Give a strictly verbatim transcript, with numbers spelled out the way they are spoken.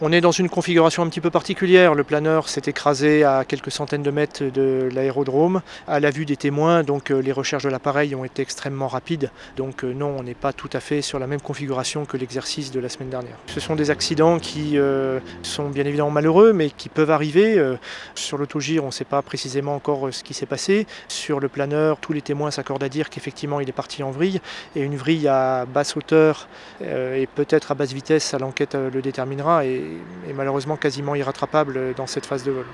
On est dans une configuration un petit peu particulière. Le planeur s'est écrasé à quelques centaines de mètres de l'aérodrome, à la vue des témoins, donc euh, les recherches de l'appareil ont été extrêmement rapides. Donc euh, non, on n'est pas tout à fait sur la même configuration que l'exercice de la semaine dernière. Ce sont des accidents qui euh, sont bien évidemment malheureux, mais qui peuvent arriver. Euh, sur l'autogire, on ne sait pas précisément encore euh, ce qui s'est passé. Sur le planeur, tous les témoins s'accordent à dire qu'effectivement il est parti en vrille, et une vrille à basse hauteur euh, et peut-être à basse vitesse, à l'enquête euh, le déterminera. Et est malheureusement quasiment irrattrapable dans cette phase de vol.